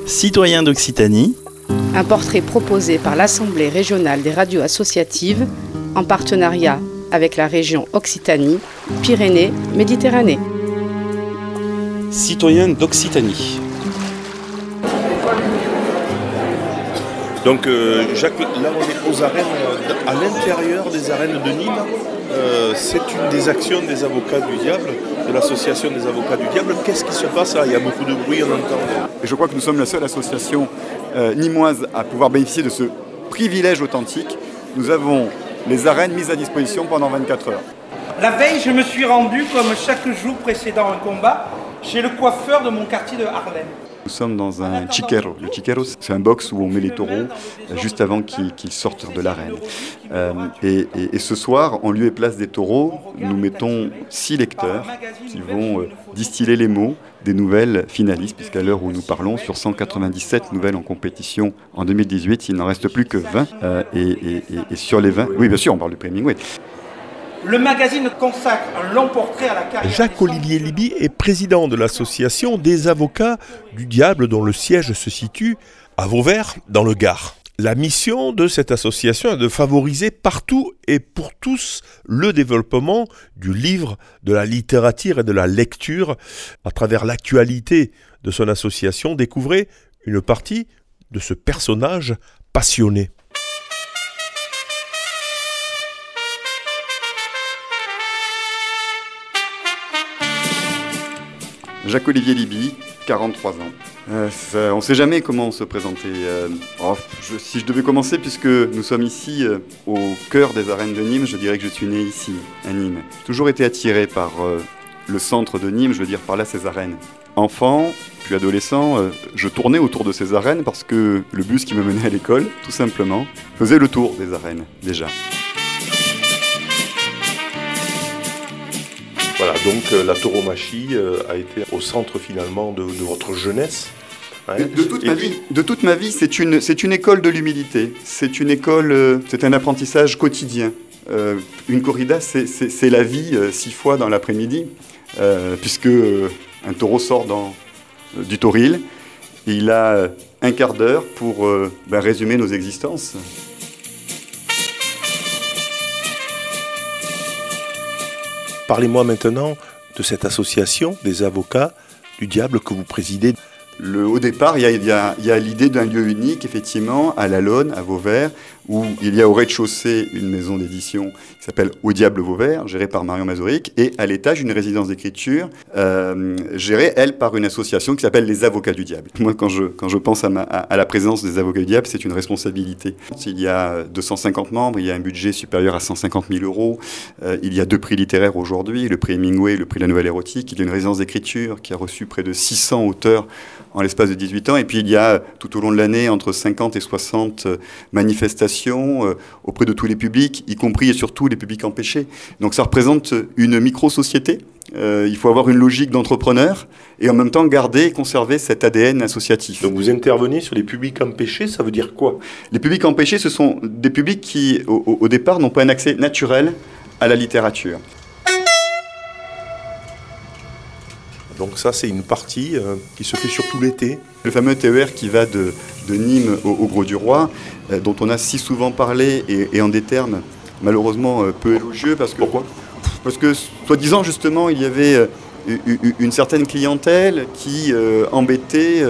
Citoyens d'Occitanie. Un portrait proposé par l'Assemblée régionale des radios associatives en partenariat avec la région Occitanie, Pyrénées-Méditerranée. Citoyens d'Occitanie. Donc Jacques, là on est aux arènes, à l'intérieur des arènes de Nîmes. C'est une des actions des avocats du diable, de l'association des avocats du diable. Qu'est-ce qui se passe là ? Il y a beaucoup de bruit, on entend. Et je crois que nous sommes la seule association nîmoise à pouvoir bénéficier de ce privilège authentique. Nous avons les arènes mises à disposition pendant 24 heures. La veille, je me suis rendu, comme chaque jour précédant un combat, chez le coiffeur de mon quartier de Harlem. Nous sommes dans un chiquero. Le chiquero, c'est un box où on met les taureaux juste avant qu'ils sortent de l'arène. Et ce soir, en lieu et place des taureaux, nous mettons 6 lecteurs qui vont distiller les mots des nouvelles finalistes, puisqu'à l'heure où nous parlons, sur 197 nouvelles en compétition en 2018, il n'en reste plus que 20. Et sur les 20, oui bien sûr, on parle du Premier Hemingway. Le magazine consacre un long portrait à la carrière. Jacques-Olivier Liby est président de l'association des avocats du diable dont le siège se situe à Vauvert, dans le Gard. La mission de cette association est de favoriser partout et pour tous le développement du livre, de la littérature et de la lecture. À travers l'actualité de son association, découvrez une partie de ce personnage passionné. Jacques-Olivier Liby, 43 ans. On ne sait jamais comment se présenter. Si je devais commencer, puisque nous sommes ici au cœur des arènes de Nîmes, je dirais que je suis né ici, à Nîmes. J'ai toujours été attiré par le centre de Nîmes, je veux dire par là ces arènes. Enfant, puis adolescent, je tournais autour de ces arènes parce que le bus qui me menait à l'école, tout simplement, faisait le tour des arènes, déjà. Voilà, donc la tauromachie a été au centre finalement de votre jeunesse. Hein. De toute ma vie, c'est une école de l'humilité. C'est une école, c'est un apprentissage quotidien. Une corrida, c'est la vie 6 fois dans l'après-midi, puisque un taureau sort du tauril et il a un quart d'heure pour résumer nos existences. Parlez-moi maintenant de cette association des avocats du diable que vous présidez. Au départ, il y a l'idée d'un lieu unique, effectivement, à La Laune, à Vauvert, où il y a au rez-de-chaussée une maison d'édition qui s'appelle Au Diable Vauvert, gérée par Marion Mazuric, et à l'étage, une résidence d'écriture, gérée, elle, par une association qui s'appelle Les Avocats du Diable. Moi, quand je pense à la présence des Avocats du Diable, c'est une responsabilité. Il y a 250 membres, il y a un budget supérieur à 150 000 euros, il y a 2 prix littéraires aujourd'hui, le prix Hemingway, le prix de la Nouvelle Érotique, il y a une résidence d'écriture qui a reçu près de 600 auteurs en l'espace de 18 ans, et puis il y a tout au long de l'année entre 50 et 60 manifestations auprès de tous les publics, y compris et surtout les publics empêchés. Donc ça représente une micro-société. Il faut avoir une logique d'entrepreneur et en même temps garder et conserver cet ADN associatif. Donc vous intervenez sur les publics empêchés, ça veut dire quoi ? Les publics empêchés, ce sont des publics qui, au départ, n'ont pas un accès naturel à la littérature. Donc ça, c'est une partie qui se fait surtout l'été. Le fameux TER qui va de Nîmes au Grau-du-Roi, dont on a si souvent parlé et en des termes malheureusement peu élogieux. Pourquoi ? Parce que, soi-disant, justement, il y avait une certaine clientèle qui embêtait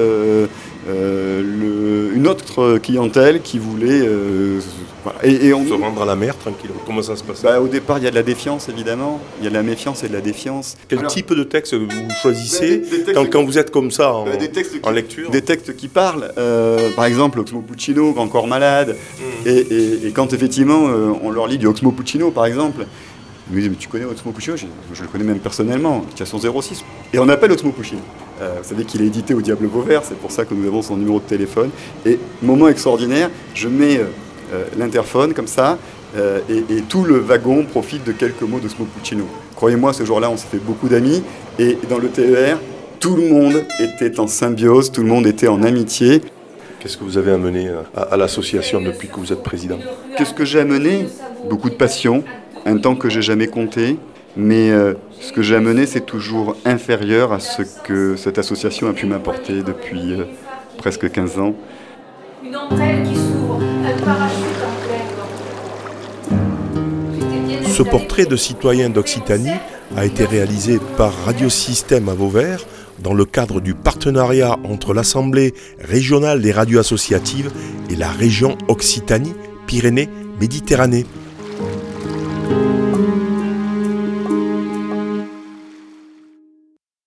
une autre clientèle qui voulait... Et on se rendre à la mer tranquille. Comment ça se passe ? Au départ, il y a de la défiance, évidemment. Il y a de la méfiance et de la défiance. Quel type de texte vous choisissez quand vous êtes comme ça en lecture ? Des textes qui parlent. Par exemple, Oxmo Puccino, Grand Corps Malade. Et quand, effectivement, on leur lit du Oxmo Puccino, par exemple, ils me disent, mais tu connais Oxmo Puccino ? Je le connais même personnellement, qui a son 06. Et on appelle Oxmo Puccino. Vous savez qu'il est édité au Diable Vauvert, c'est pour ça que nous avons son numéro de téléphone. Et moment extraordinaire, je mets l'interphone comme ça, et tout le wagon profite de quelques mots d'Oxmo Puccino. Croyez-moi, ce jour-là, on s'est fait beaucoup d'amis, et dans le TER, tout le monde était en symbiose, tout le monde était en amitié. Qu'est-ce que vous avez amené à l'association depuis que vous êtes président ? Qu'est-ce que j'ai amené ? Beaucoup de passion, un temps que j'ai jamais compté, mais ce que j'ai amené, c'est toujours inférieur à ce que cette association a pu m'apporter depuis presque 15 ans. Une ombrelle qui s'ouvre, un parachute en plein vent. Ce portrait de citoyen d'Occitanie a été réalisé par Radiosystème à Vauvert dans le cadre du partenariat entre l'Assemblée régionale des radios associatives et la région Occitanie-Pyrénées-Méditerranée.